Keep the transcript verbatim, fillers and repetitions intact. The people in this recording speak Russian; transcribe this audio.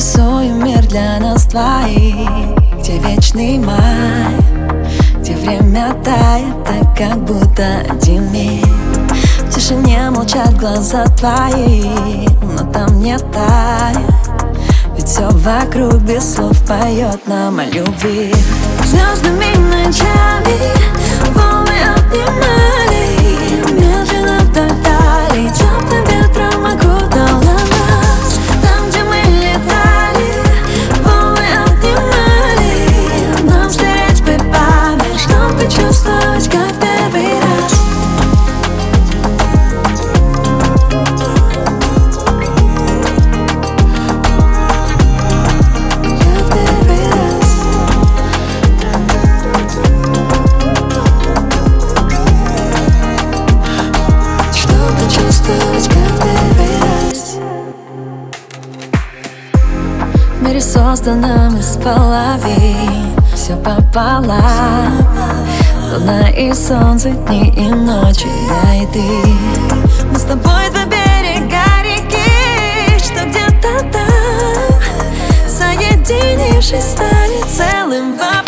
Нарисую мир для нас двоих, где вечный май, где время тает, так как будто один миг. В тишине молчат глаза твои, но там не тает, ведь все вокруг без слов поет нам о любви. Звездными ночами волны обнимали, медленно вдаль дали, теплым ветром окутало нас. Там, где мы летали, волны обнимали, нам стереть бы память, чтобы чувствовать, как первый раз. В мире созданном из половин все пополам, луна и солнце, дни и ночи, я и ты. Мы с тобой два берега реки, что где-то там, соединившись, стали целым.